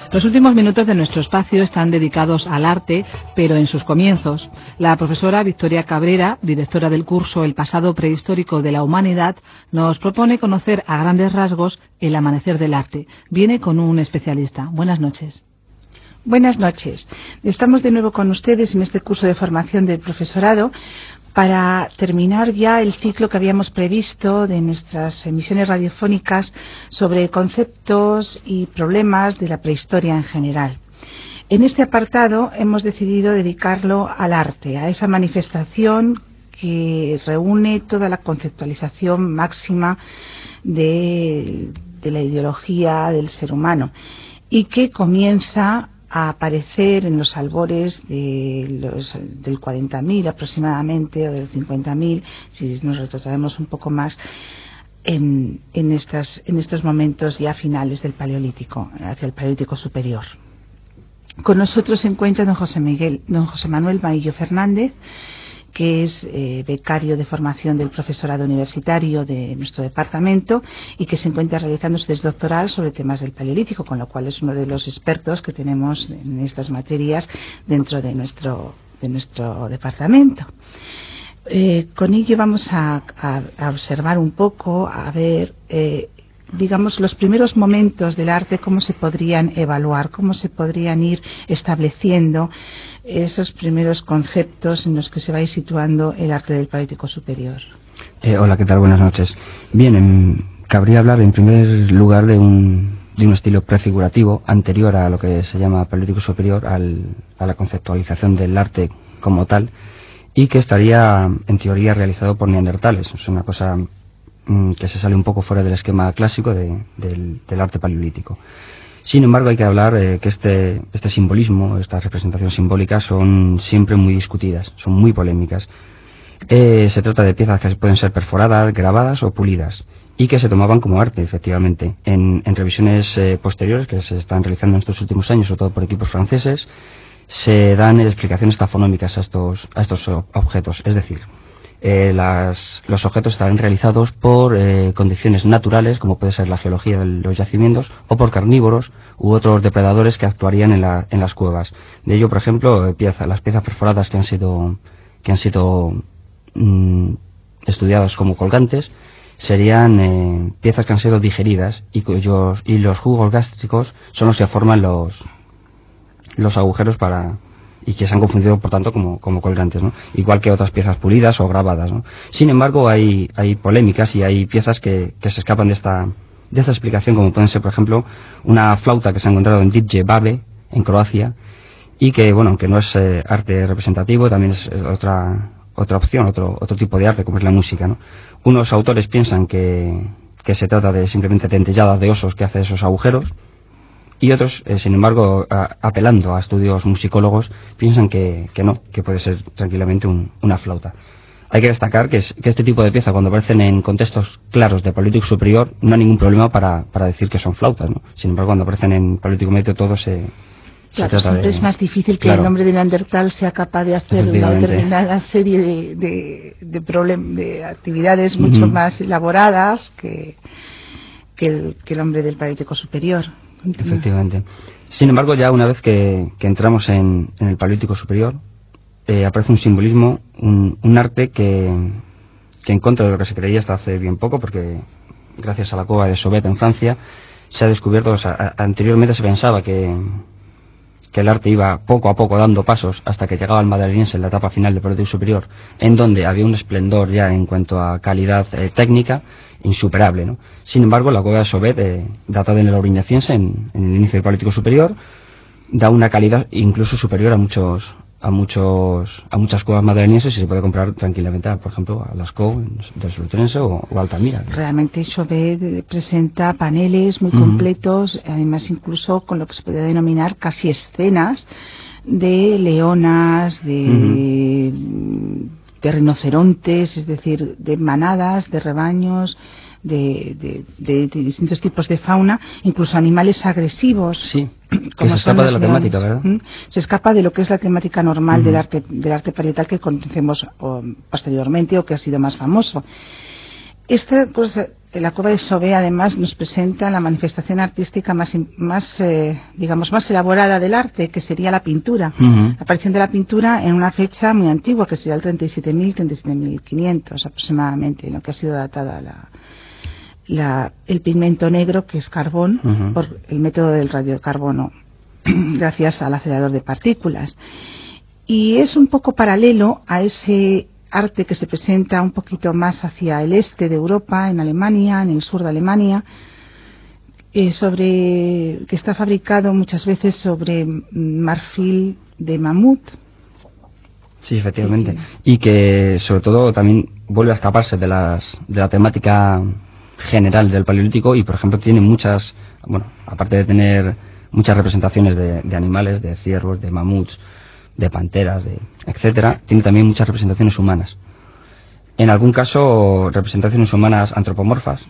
Los últimos minutos de nuestro espacio están dedicados al arte, pero en sus comienzos. La profesora Victoria Cabrera, directora del curso El pasado prehistórico de la humanidad, nos propone conocer a grandes rasgos el amanecer del arte. Viene con un especialista. Buenas noches. Buenas noches. Estamos de nuevo con ustedes en este curso de formación del profesorado para terminar ya el ciclo que habíamos previsto de nuestras emisiones radiofónicas sobre conceptos y problemas de la prehistoria en general. En este apartado hemos decidido dedicarlo al arte, a esa manifestación que reúne toda la conceptualización máxima de la ideología del ser humano y que comienza a aparecer en los albores del 40.000 aproximadamente, o del 50.000, si nos retrocedemos un poco más, en estos momentos ya finales del Paleolítico, hacia el Paleolítico superior. Con nosotros se encuentra don José Manuel Maillo Fernández, que es becario de formación del profesorado universitario de nuestro departamento y que se encuentra realizando su tesis doctoral sobre temas del Paleolítico, con lo cual es uno de los expertos que tenemos en estas materias dentro de nuestro departamento. Con ello vamos a observar un poco, a ver, digamos, los primeros momentos del arte, cómo se podrían evaluar, cómo se podrían ir estableciendo esos primeros conceptos en los que se va a ir situando el arte del Paleolítico superior. Hola, ¿qué tal? Buenas noches. Bien, cabría hablar en primer lugar de un estilo prefigurativo anterior a lo que se llama Paleolítico superior, a la conceptualización del arte como tal, y que estaría en teoría realizado por neandertales. Es una cosa que se sale un poco fuera del esquema clásico del arte paleolítico. Sin embargo, hay que hablar que este simbolismo, estas representaciones simbólicas son siempre muy discutidas, son muy polémicas. Se trata de piezas que pueden ser perforadas, grabadas o pulidas, y que se tomaban como arte, efectivamente. En revisiones posteriores que se están realizando en estos últimos años, sobre todo por equipos franceses, se dan explicaciones taxonómicas a estos objetos, es decir, los objetos estarán realizados por condiciones naturales, como puede ser la geología de los yacimientos, o por carnívoros u otros depredadores que actuarían en las cuevas. De ello, por ejemplo, las piezas perforadas que han sido estudiadas como colgantes serían piezas que han sido digeridas y los jugos gástricos son los que forman los agujeros y que se han confundido, por tanto, como colgantes, ¿no? Igual que otras piezas pulidas o grabadas, ¿no? Sin embargo, hay polémicas y hay piezas que se escapan de esta explicación, como pueden ser, por ejemplo, una flauta que se ha encontrado en Divje Babe, en Croacia, y que, bueno, aunque no es arte representativo, también es otra opción, otro tipo de arte, como es la música, ¿no? Unos autores piensan que se trata de simplemente dentelladas de osos que hace esos agujeros, y otros, sin embargo, apelando a estudios musicólogos, piensan que no, que puede ser tranquilamente una flauta. Hay que destacar que este tipo de piezas, cuando aparecen en contextos claros de Paleolítico superior, no hay ningún problema para decir que son flautas, ¿no? Sin embargo, cuando aparecen en Paleolítico medio, todo se trata siempre es más difícil que el hombre de Neandertal sea capaz de hacer una determinada serie de actividades mucho más elaboradas que el hombre del Paleolítico superior. Efectivamente. Sin embargo, ya una vez que entramos en el Paleolítico superior, aparece un simbolismo, un arte que en contra de lo que se creía hasta hace bien poco, porque gracias a la cueva de Chauvet en Francia se ha descubierto, anteriormente se pensaba que el arte iba poco a poco dando pasos hasta que llegaba al Madaliense en la etapa final del Paleolítico superior, en donde había un esplendor ya en cuanto a calidad técnica insuperable, ¿no? Sin embargo, la cueva de Chauvet, datada en el Aurignaciense, en el inicio del Paleolítico superior, da una calidad incluso superior a muchas cuevas madrileñas, y se puede comprar tranquilamente, por ejemplo, a Lascaux del Solutrense o Altamira. Realmente Chauvet presenta paneles muy completos, además incluso con lo que se puede denominar casi escenas de leonas, de rinocerontes, es decir, de manadas, de rebaños, de distintos tipos de fauna, incluso animales agresivos. Sí, que se escapa de la temática, ¿verdad? Se escapa de lo que es la temática normal del arte parietal que conocemos posteriormente o que ha sido más famoso. Esta cosa la cueva de Sauvé además nos presenta la manifestación artística más elaborada del arte, que sería la pintura. La aparición de la pintura en una fecha muy antigua, que sería el 37.000, 37.500 aproximadamente, en lo que ha sido datada el pigmento negro, que es carbón, por el método del radiocarbono, gracias al acelerador de partículas. Y es un poco paralelo a ese arte que se presenta un poquito más hacia el este de Europa, en Alemania, en el sur de Alemania, que está fabricado muchas veces sobre marfil de mamut. Sí, efectivamente. Y que sobre todo también vuelve a escaparse de la temática general del Paleolítico y, por ejemplo, tiene muchas, aparte de tener muchas representaciones de animales, de ciervos, de mamuts, de panteras, etcétera, tiene también muchas representaciones humanas. En algún caso, representaciones humanas antropomorfas,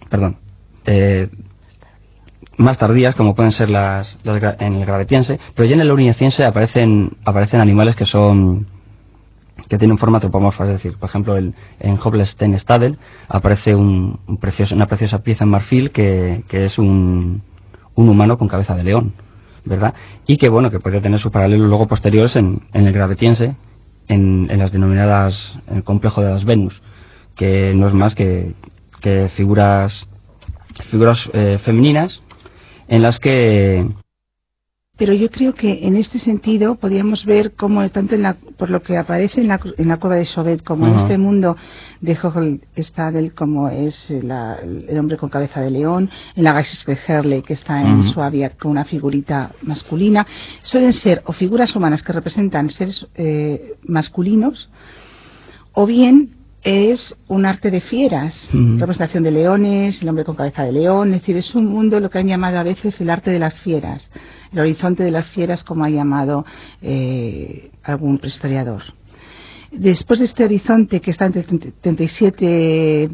más tardías, como pueden ser las en el gravetiense, pero ya en el aurignaciense aparecen animales que tienen forma antropomorfa, es decir, por ejemplo, en Hoblestein-Stadel aparece una preciosa pieza en marfil que es un humano con cabeza de león, ¿verdad? Y que que puede tener sus paralelos luego posteriores en el gravetiense, en las denominadas, el complejo de las Venus, que no es más que figuras femeninas en las que... Pero yo creo que en este sentido podríamos ver cómo tanto por lo que aparece en la cueva de Chauvet como en este mundo de Hoglestadel, como es el hombre con cabeza de león, en la Geistes de Herle, que está en Suabia con una figurita masculina, suelen ser o figuras humanas que representan seres masculinos, o bien es un arte de fieras, representación de leones, el hombre con cabeza de león, es decir, es un mundo lo que han llamado a veces el arte de las fieras, el horizonte de las fieras, como ha llamado algún prehistoriador. Después de este horizonte que está entre 37.500,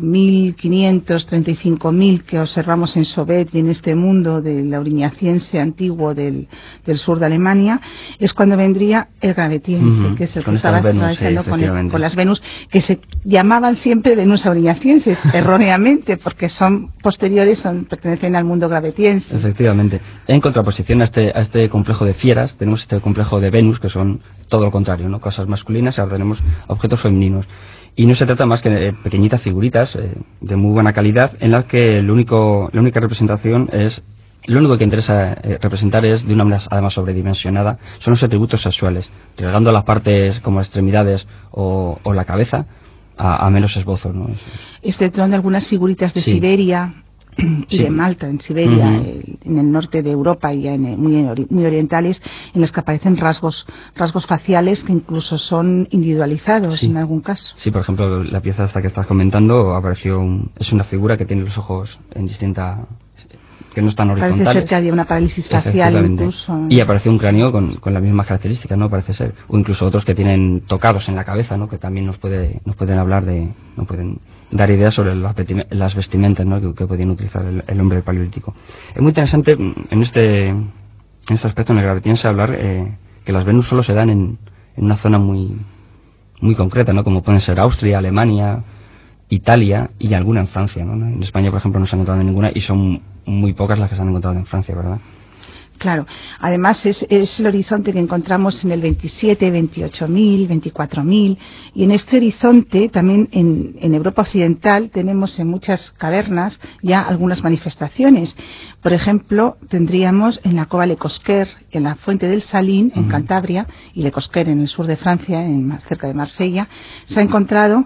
35.000 que observamos en Chauvet y en este mundo del aurignaciense antiguo del sur de Alemania, es cuando vendría el gravetiense, que es el que estaba realizando con las Venus, que se llamaban siempre Venus aurignacienses, erróneamente, porque son posteriores, pertenecen al mundo gravetiense. Efectivamente. En contraposición a este complejo de fieras, tenemos este complejo de Venus, que son todo lo contrario, ¿no? Cosas masculinas, y ahora tenemos objetos femeninos. Y no se trata más que de pequeñitas figuritas de muy buena calidad, en las que la única representación es, lo único que interesa representar es de una manera además sobredimensionada, son los atributos sexuales, relegando las partes como extremidades o la cabeza a menos esbozo, ¿no? Excepto de algunas figuritas de Siberia y de Malta, en Siberia, en el norte de Europa y muy orientales, en las que aparecen rasgos faciales que incluso son individualizados en algún caso. Sí, por ejemplo, la pieza esta que estás comentando es una figura que tiene los ojos en distinta, que no están horizontales. Parece ser que había una parálisis facial incluso. Y apareció un cráneo con las mismas características, ¿no? Parece ser. O incluso otros que tienen tocados en la cabeza, ¿no? Que también nos pueden hablar nos pueden dar ideas sobre las vestimentas, ¿no? que podían utilizar el hombre del Paleolítico. Es muy interesante en este aspecto, en el gravetiense, hablar que las Venus solo se dan en una zona muy, muy concreta, ¿no? Como pueden ser Austria, Alemania, Italia y alguna en Francia, ¿no? En España, por ejemplo, no se ha encontrado ninguna y son muy pocas las que se han encontrado en Francia, ¿verdad? Claro, además es el horizonte que encontramos en el 27, 28.000, 24.000, y en este horizonte también en Europa Occidental tenemos en muchas cavernas ya algunas manifestaciones. Por ejemplo, tendríamos en la cova Le Cosquer, en la fuente del Salín, en Cantabria, y Le Cosquer en el sur de Francia, cerca de Marsella, se ha encontrado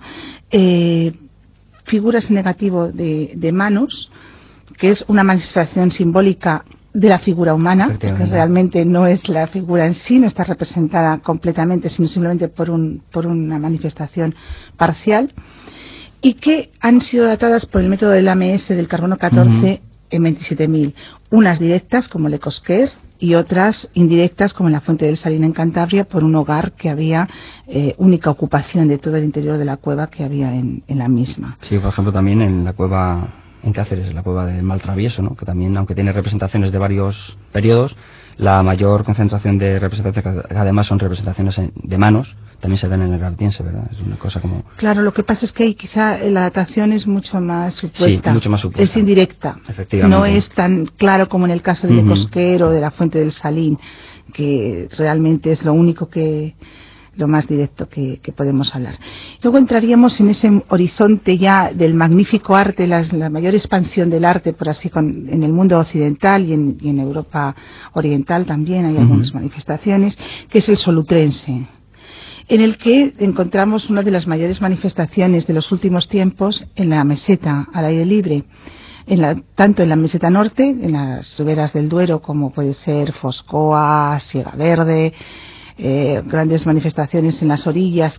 figuras en negativo de manos, que es una manifestación simbólica de la figura humana, porque realmente no es la figura en sí, no está representada completamente, sino simplemente por una manifestación parcial, y que han sido datadas por el método del AMS del carbono 14 en 27.000. Unas directas, como Le Cosquer, y otras indirectas, como en la fuente del Salín en Cantabria, por un hogar que había única ocupación de todo el interior de la cueva que había en la misma. Sí, por ejemplo, también en la cueva en Cáceres, la cueva del Maltravieso, ¿no? Que también, aunque tiene representaciones de varios periodos, la mayor concentración de representaciones, que además son representaciones de manos, también se dan en el Gartiense, ¿verdad? Es una cosa como... Claro, lo que pasa es que ahí quizá la datación es mucho más supuesta. Sí, mucho más supuesta. Es indirecta. Efectivamente. No es tan claro como en el caso de Le Cosquer o de la Fuente del Salín, que realmente es lo único lo más directo que podemos hablar. Luego entraríamos en ese horizonte ya del magnífico arte, la mayor expansión del arte, por así, en el mundo occidental y en Europa oriental también hay algunas manifestaciones, que es el solutrense, en el que encontramos una de las mayores manifestaciones de los últimos tiempos en la meseta, al aire libre. Tanto en la meseta norte, en las riberas del Duero, como puede ser Foscoa, Siega Verde, grandes manifestaciones en las orillas,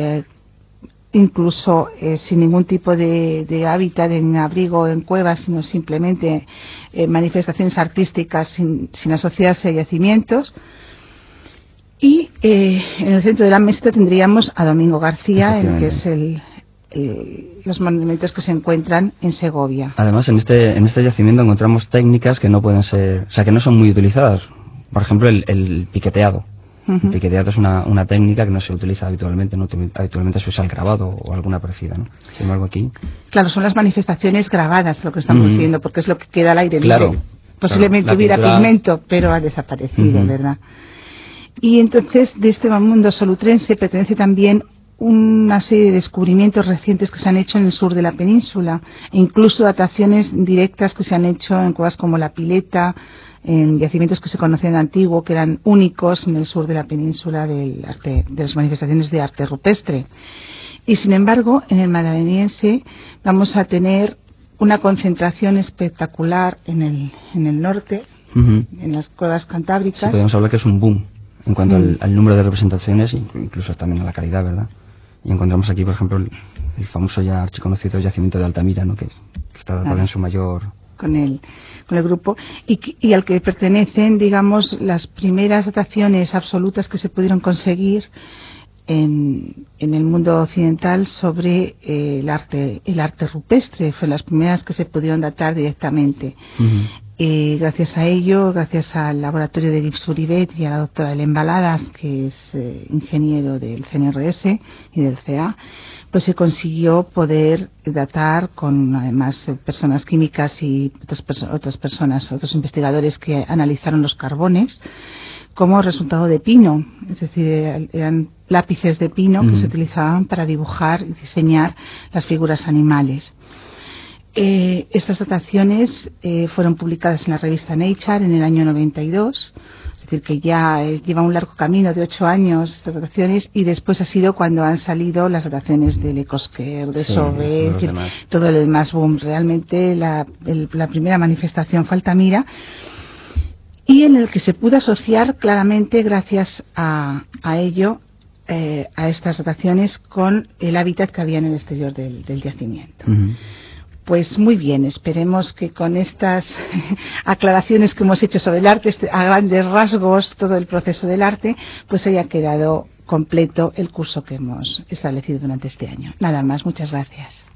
incluso sin ningún tipo de hábitat, en abrigo, en cuevas, sino simplemente manifestaciones artísticas sin asociarse a yacimientos. Y en el centro de la meseta tendríamos a Domingo García, en que es los monumentos que se encuentran en Segovia. Además, en este yacimiento encontramos técnicas que no pueden ser, o sea, que no son muy utilizadas. Por ejemplo, el piqueteado. El piqueteado es una técnica que no se utiliza habitualmente, habitualmente se usa el grabado o alguna parecida, ¿no? Sin embargo, aquí... Claro, son las manifestaciones grabadas lo que estamos diciendo, porque es lo que queda al aire libre. Posiblemente hubiera pigmento, pero ha desaparecido, ¿verdad? Y entonces, de este mundo solutrense pertenece también una serie de descubrimientos recientes que se han hecho en el sur de la península, e incluso dataciones directas que se han hecho en cuevas como La Pileta, en yacimientos que se conocían de antiguo, que eran únicos en el sur de la península de las manifestaciones de arte rupestre. Y sin embargo, en el Madaleniense vamos a tener una concentración espectacular en el norte, en las cuevas cantábricas. Sí, podemos hablar que es un boom en cuanto al número de representaciones, incluso también a la calidad, ¿verdad? Y encontramos aquí, por ejemplo, el famoso ya archiconocido yacimiento de Altamira, ¿no? Que está datado en su mayor... con el grupo, y al que pertenecen, digamos, las primeras dataciones absolutas que se pudieron conseguir en el mundo occidental sobre el arte rupestre. Fueron las primeras que se pudieron datar directamente. Gracias a ello, gracias al laboratorio de Gibbs Uribe y a la doctora Helen Baladas, que es ingeniero del CNRS y del CA, pues se consiguió poder datar con, además, personas químicas y otros investigadores que analizaron los carbones, como resultado de pino, es decir, eran lápices de pino que se utilizaban para dibujar y diseñar las figuras animales. Estas dataciones fueron publicadas en la revista Nature en el año 92, es decir, que ya lleva un largo camino de 8 años estas dataciones, y después ha sido cuando han salido las dataciones de Le Cosquer, de Sauvé, todo el demás boom. Realmente la primera manifestación fue Altamira, y en el que se pudo asociar claramente, gracias a ello, a estas dataciones con el hábitat que había en el exterior del yacimiento. Pues muy bien, esperemos que con estas aclaraciones que hemos hecho sobre el arte, a grandes rasgos, todo el proceso del arte, pues haya quedado completo el curso que hemos establecido durante este año. Nada más, muchas gracias.